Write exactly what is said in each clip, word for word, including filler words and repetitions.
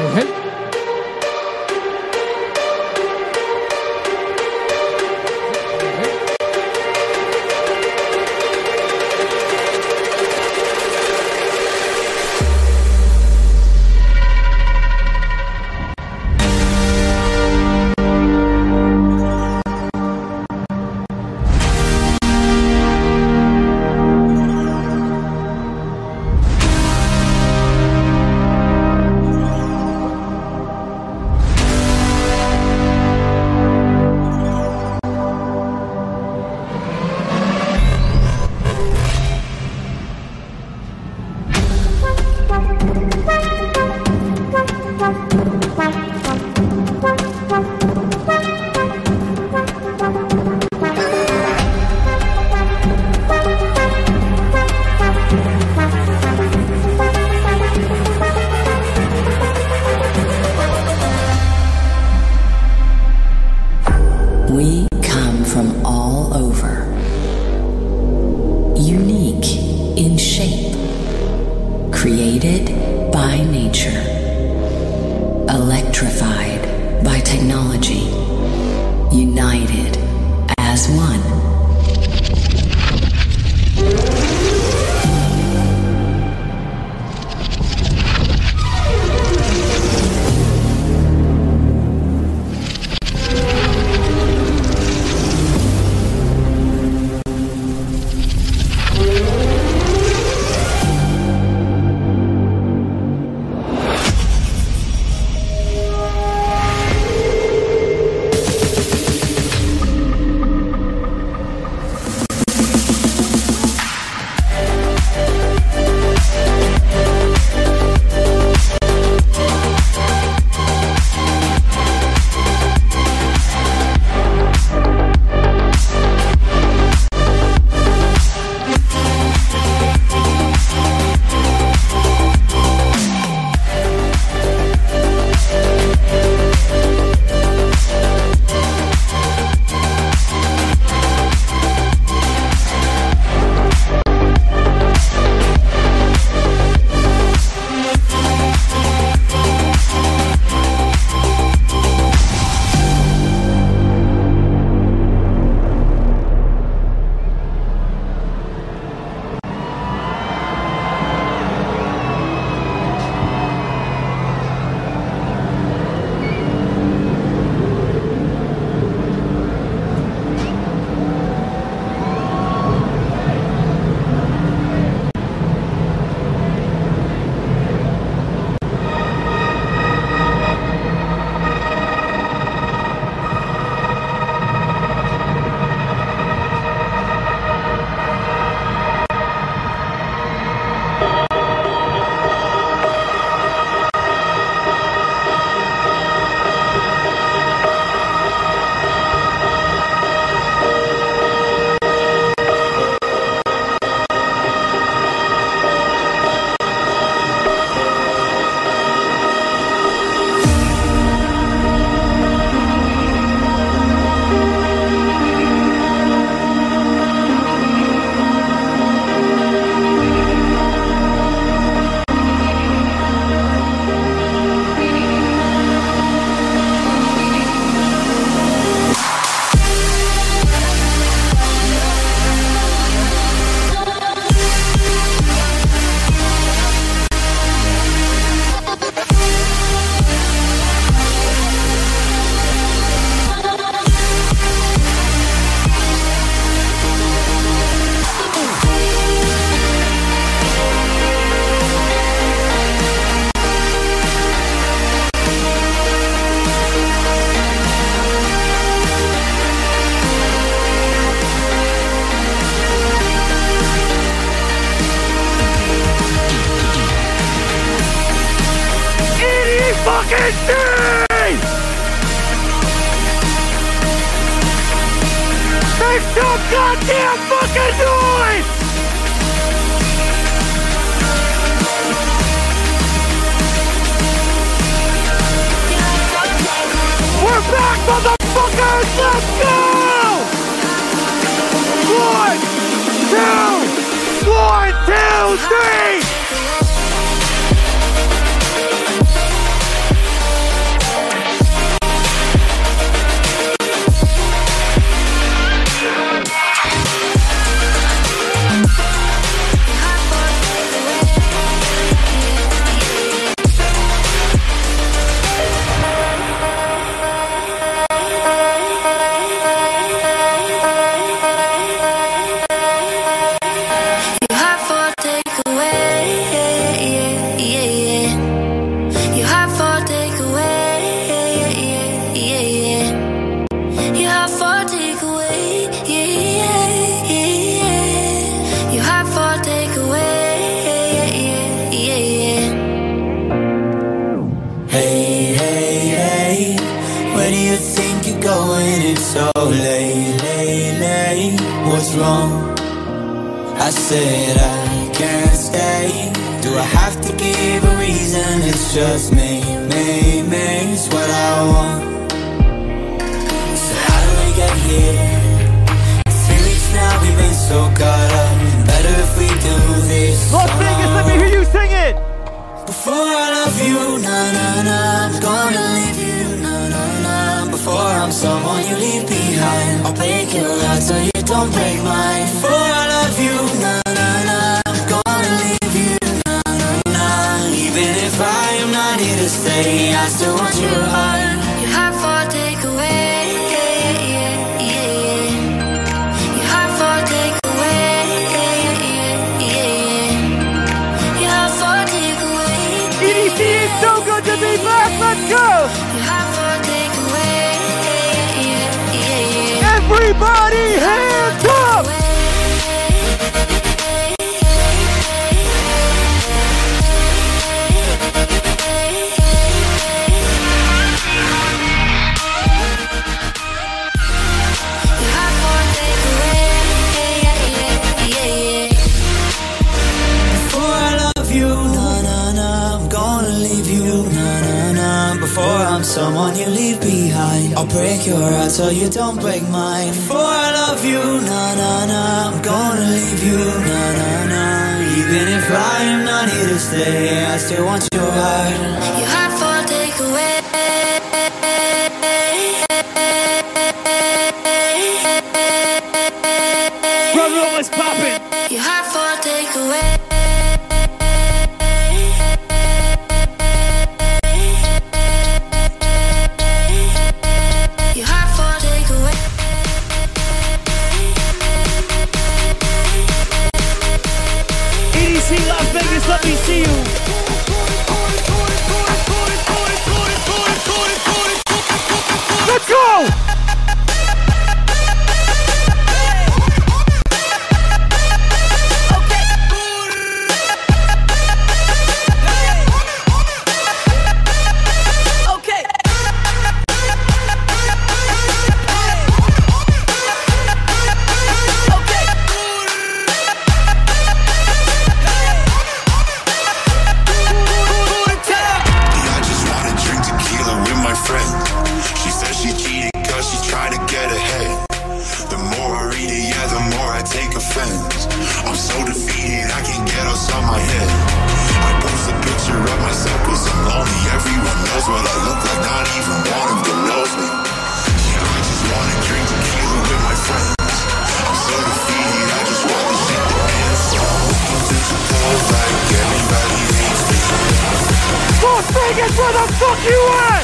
fucking thing! Make some goddamn fucking noise! We're back, motherfuckers! Let's go! One, two, one, two, three! wrong. I said I can't stay. Do I have to give a reason? It's just me, me, me, it's what I want. So how do we get here? Three weeks now we've been so caught up. Better if we do this. Las Vegas, let me hear you sing it. Before I love you, na na na, I'm gonna leave you, na na na. Before I'm someone you leave behind, I'll break your heart so you don't break mine. Before I love you, na na na, I'm gonna leave you, na na na. Even if I am not here to stay, I still want your heart. Your heart for takeaway, yeah, yeah, yeah, yeah. Your heart for takeaway, yeah, yeah, yeah, yeah. Your heart for takeaway. E D C is so good to be back, let's go! Your heart for takeaway, yeah, yeah, yeah, yeah. Everybody hands up! Before I'm someone you leave behind, I'll break your heart so you don't break mine. Before I love you, na na na, I'm gonna leave you, na na na. Even if I am not here to stay, I still want your heart. Your heart for takeaway. Brother, what's poppin'? Your heart for takeaway. Las Vegas, let me see you. Let's go! Vegas, where the fuck you at?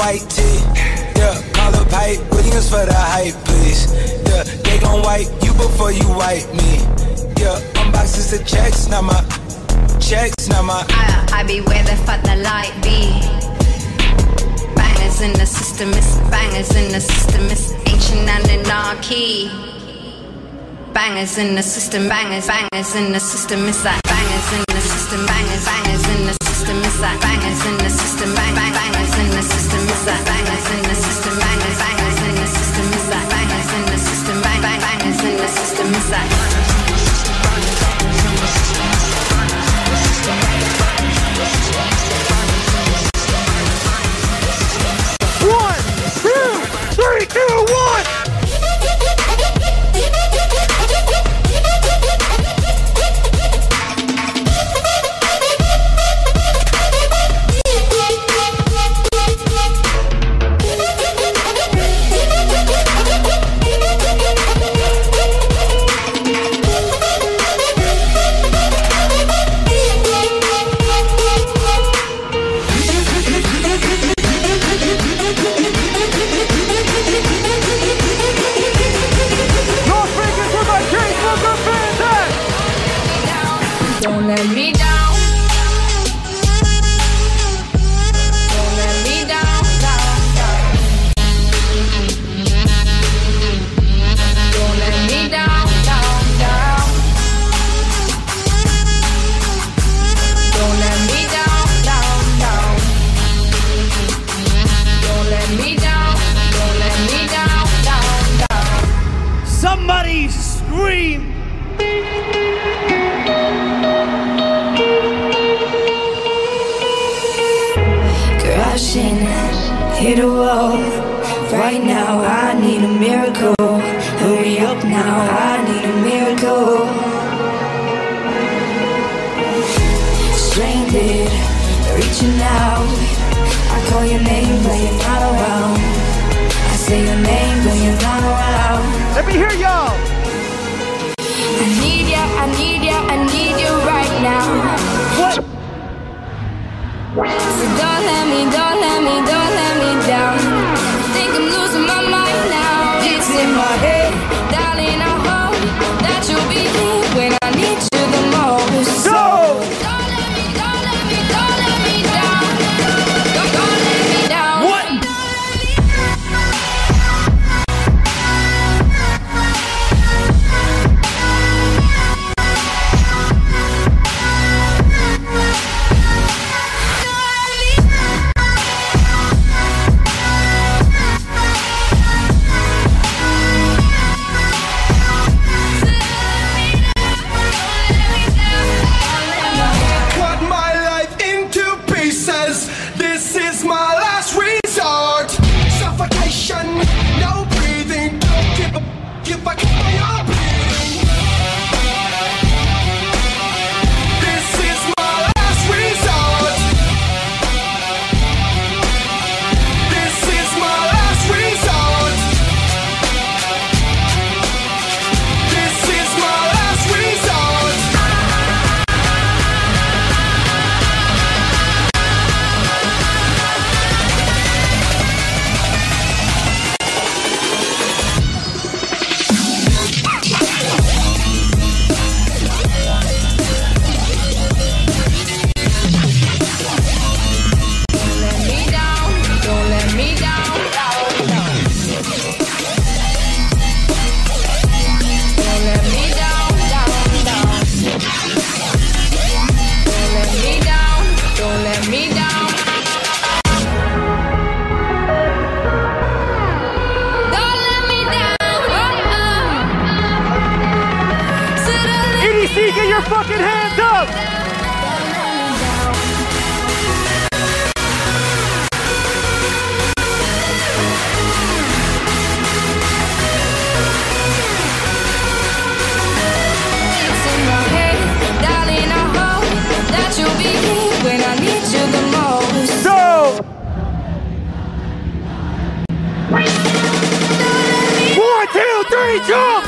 white tee. Yeah, call up Hype Williams for the hype, please. Yeah, they gon' wipe you before you wipe me. Yeah, unboxes the checks, not my checks, not my. I, I be where the fuck the light be. Bangers in the system, it's bangers in the system, it's ancient anarchy. Bangers in the system, bangers, bangers in the system, it's like bangers in the system, bangers, bangers in the system, it's like bangers in the system, bang, bang, bangers in the system, it's like bangers in the system, bangers, bangers in the system, it's like bangers in the system, bang, bang, bangers in the system, it's like. One, two, three, two, one. Don't let me down. Don't let me down, down, down. Don't let me down, down, down. Don't let me down, down, down. Don't let me down. Don't let me down, down, down. Somebody scream. Crashing, hit a wall. Right now, I need a miracle. Hurry up now, I need a miracle. Stranded, reaching out. I call your name, but you're not around. I say your name, but you're not around. Let me hear y'all. I need ya, I need ya, I need you right now. What? So don't let me, don't let me, don't let me down. I think I'm losing my mind now. It's in my head, darling, I hope that you'll be here when I need you the most. So Don't let me, don't let me, don't let me down. Don't, don't let me down. what? Cut my life into pieces. This is my last resort. Suffocation, no breathing. Don't give a give a give my own breathing. This is my last resort. This is my last resort. This is my last resort. Don't let me down. Don't let me down. Down, down. Don't let me down. Down, down. Don't let me down. Don't let me down. Don't let me down. E D C, get your fucking hands up. It's in my head, darling, I hope that you'll be here when I need you the most. So one, two, three, jump.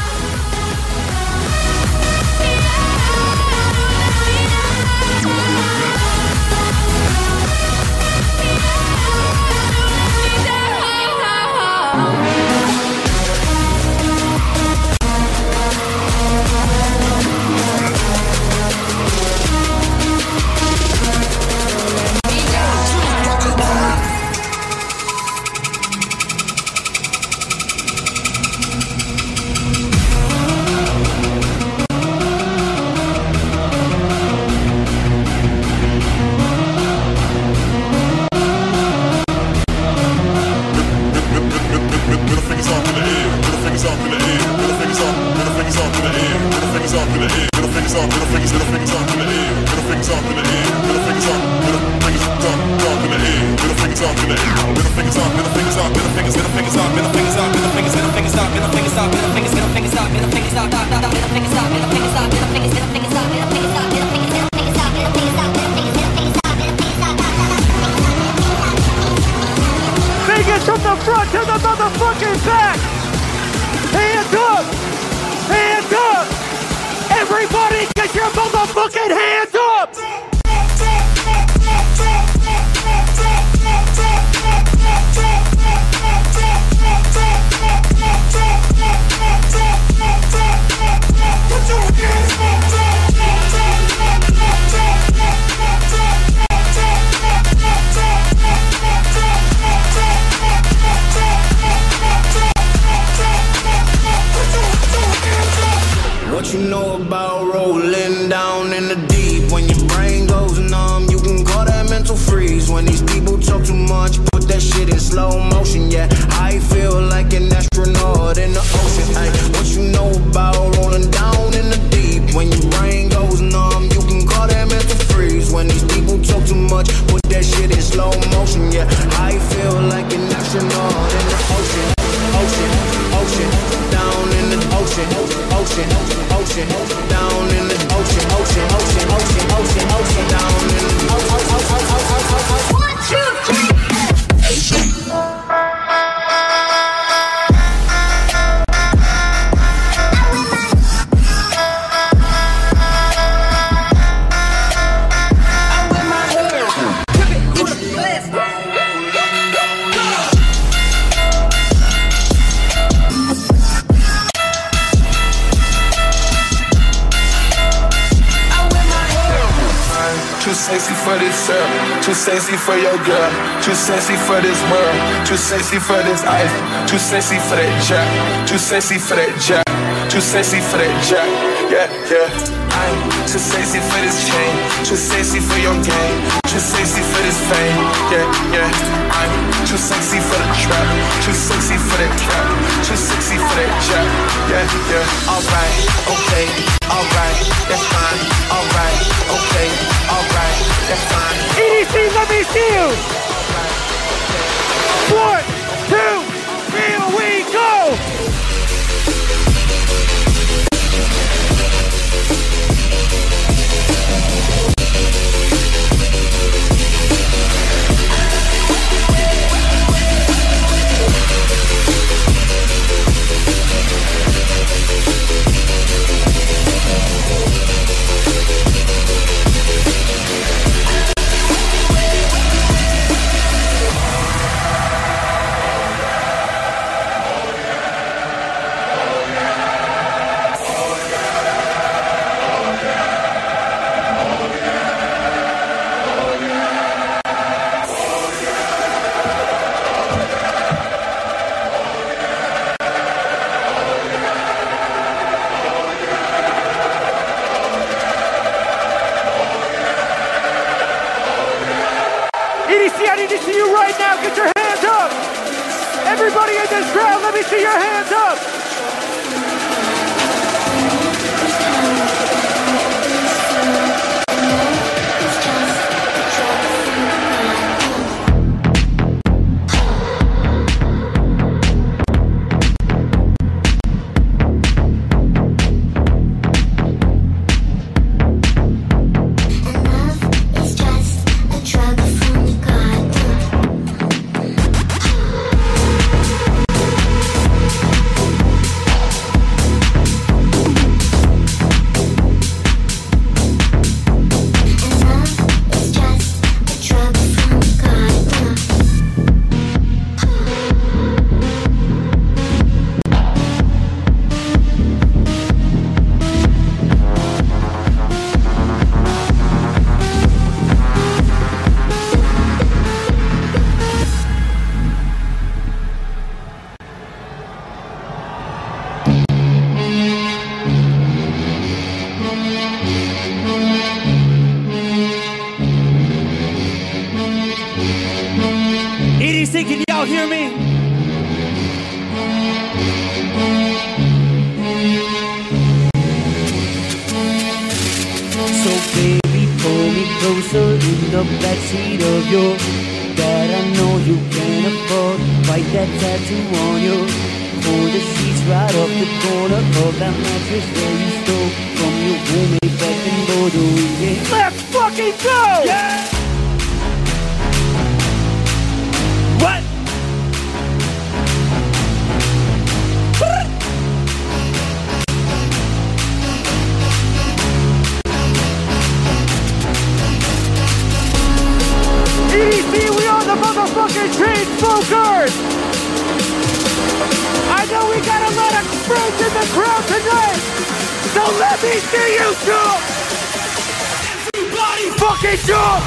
motherfucking back. Hands up. Hands up. Everybody get your motherfucking hands up. What you know about rolling down in the deep? When your brain goes numb, you can call that mental freeze. When these people talk too much, put that shit in slow motion. Yeah, I feel like an astronaut in the ocean. Ay, what you know about rolling down in the deep? When your brain goes numb, you can call that mental freeze. When these people talk too much, put that shit in slow motion. Yeah, I feel like an astronaut in the ocean. Ocean, ocean, down in the ocean, ocean, ocean, down in the ocean, ocean, ocean, ocean, ocean, ocean, down in the ocean. One, two, three. Sexy for this girl, too sexy for your girl, too sexy for this world, too sexy for this ice, too sexy for that jack, too sexy for that jack, too sexy for that jack, yeah, yeah. I'm too sexy for this chain, too sexy for your game, too sexy for this fame, yeah, yeah. I'm too sexy for the trap, too sexy for that trap, too sexy for that jack, yeah, yeah. Alright, okay, alright, that's fine, alright, okay, alright, that's fine. E D C, let me see you. One, two, here we go. I need to see you right now. Get your hands up. Everybody in this crowd, let me see your hands up. Can y'all hear me? So baby, pull me closer in the backseat of your that I know you can't afford. Bite that tattoo on you. Pull the sheets right off the corner of that mattress where you stole from your roommate back in Bordeaux. Yeah. Let's fucking go! Yeah! What? friends in the crowd tonight. So let me see you jump. Everybody fucking jump.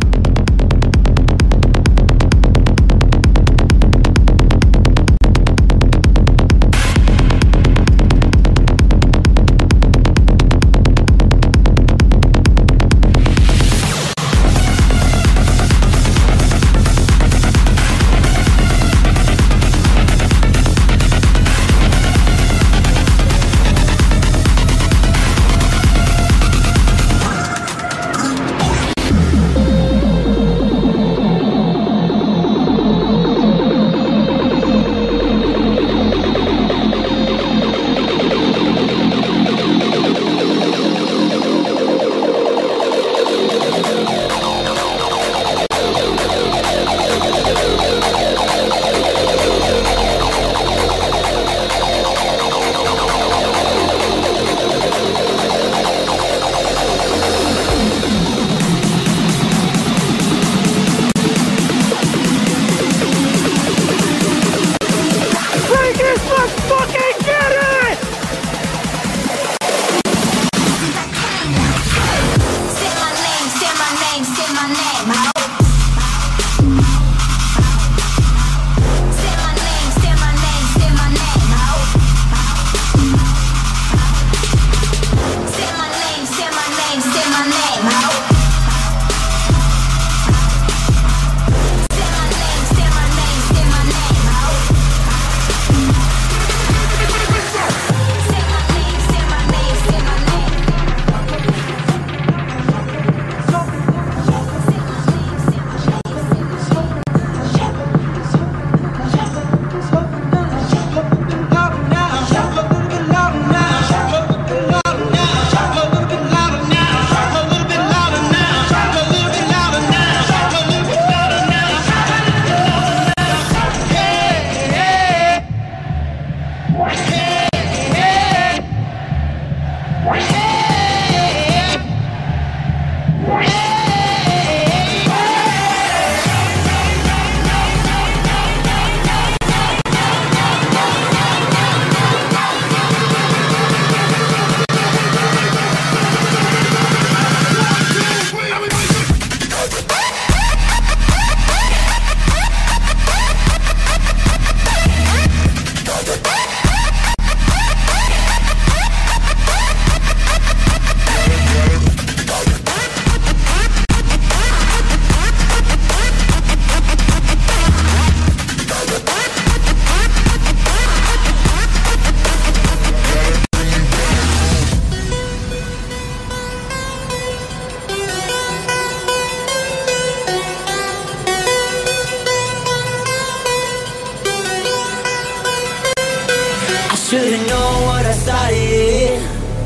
Should've known what I started.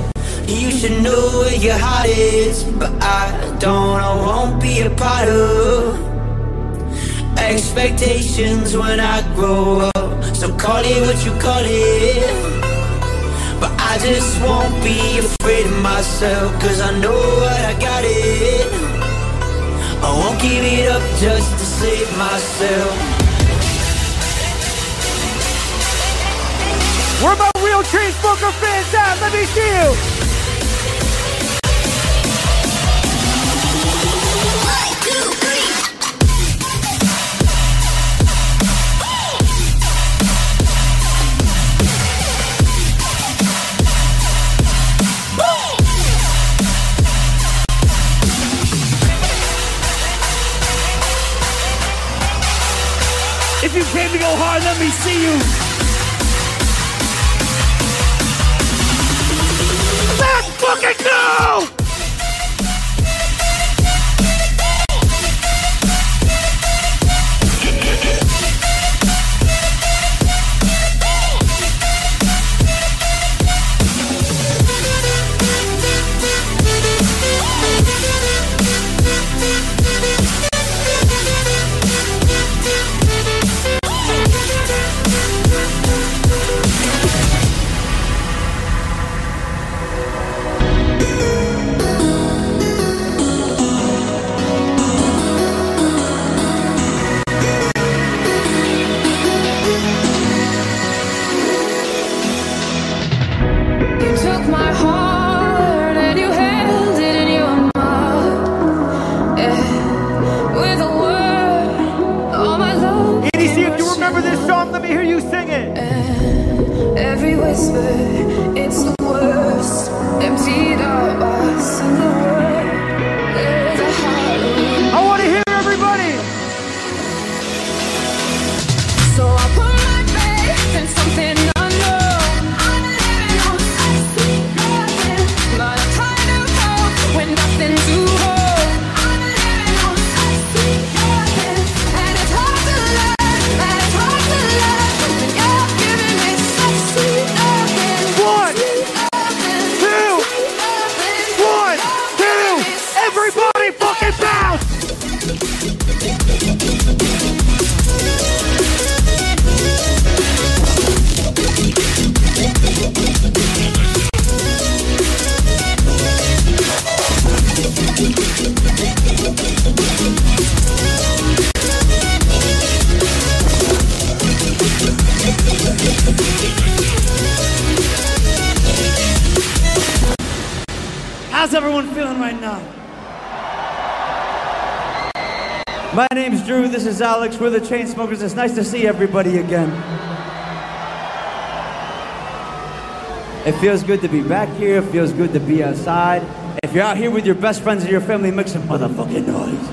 You should know where your heart is, but I don't, I won't be a part of expectations when I grow up. So call it what you call it, but I just won't be afraid of myself, cause I know what I got it. I won't give it up just to save myself. Where my real Chainsmoker fans at? Let me see you. One, two, three. If you came to go hard, let me see you. Let's fucking go! whisper, it's the worst. Emptied out us in the world. There's a hollow. I want to hear everybody. So I put my faith in something unknown. I'm living on such sweet nothing, but I'm tired of hope when nothing to hold. I'm living on such sweet nothing, and it's hard to learn, and it's hard to learn when you're giving me such sweet nothing. One, two, one, two. Everybody fucking bounce. How's everyone feeling right now? My name's Drew, this is Alex, we're the Chainsmokers. It's nice to see everybody again. It feels good to be back here, it feels good to be outside. If you're out here with your best friends and your family, make some motherfucking noise.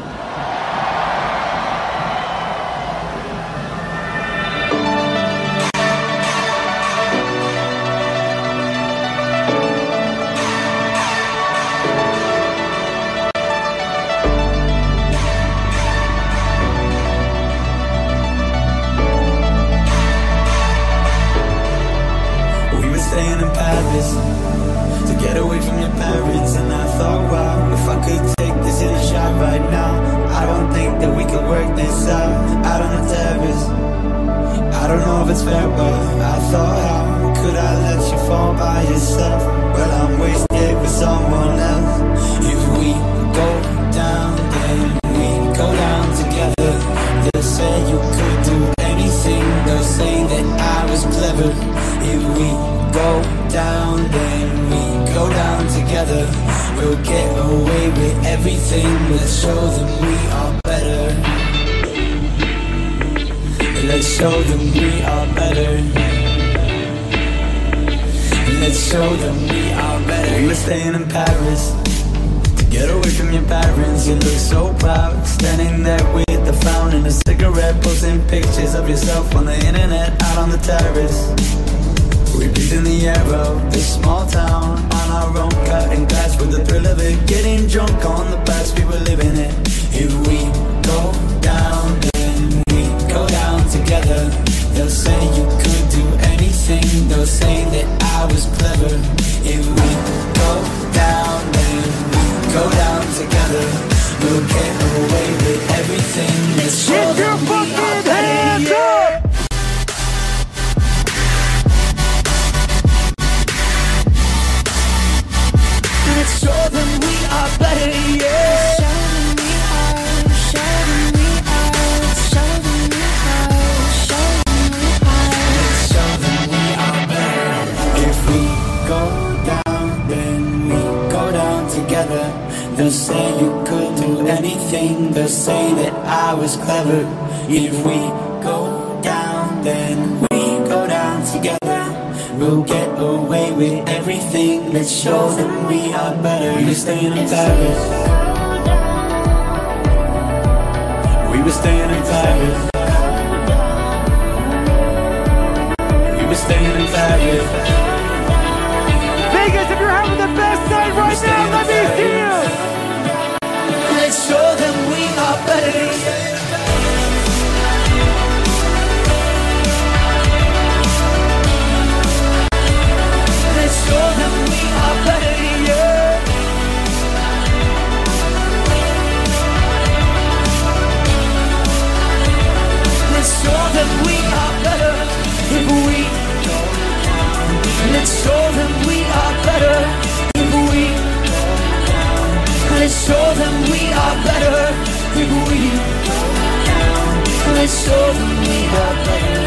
They'll say you could do anything. They'll say that I was clever. If we go down, then we go down together. We'll get away with everything. Let's show them we are better. We were staying in Paris. We were staying in Paris. We were staying in Paris. Vegas, if you're having the best night right now, let me see you. Let's show them we are better. Let's show them we are better, yeah. Let's show them we are better if we go down. Let's show them we are better if we go down. Let's show them we are better if we go down. Let's show them we are better.